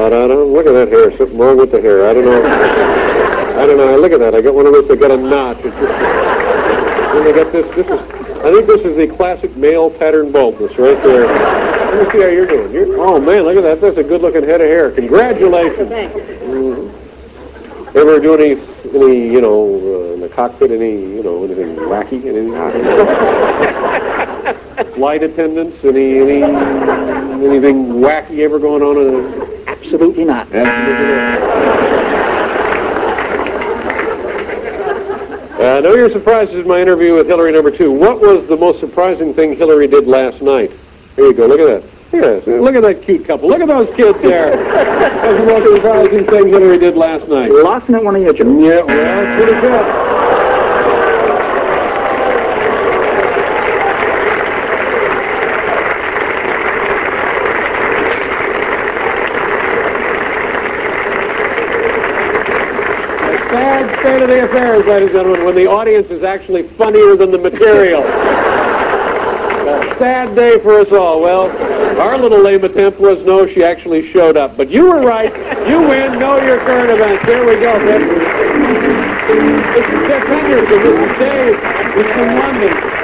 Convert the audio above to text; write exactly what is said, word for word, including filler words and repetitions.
I don't know. Look at that hair. Something wrong with the hair. I don't know. I don't know. Look at that. I got one of those that got a notch. It's just, then they got this. This is. I think this is the classic male pattern baldness right there. Let me see how you're doing. You're, oh man, look at that. That's a good-looking head of hair. Congratulations. Mm-hmm. Ever do any, any, you know, uh, in the cockpit, any, you know, anything wacky? Anything? Flight attendants? Any, any, anything wacky ever going on? In a... Absolutely not. Absolutely not. I uh, know you're surprised at my interview with Hillary number two. What was the most surprising thing Hillary did last night? Here you go. Look at that. Yes, look at that cute couple. Look at those kids there. That's the most surprising thing Hillary did last night. Laughing at one of your jokes. Yeah, well, pretty good. The sad state of the affairs, ladies and gentlemen, when the audience is actually funnier than the material. A sad day for us all. Well, our little lame attempt was no, she actually showed up. But you were right. You win. Know your current events. There we go, man. This is Jeff Henderson. This is Dave. He's from London.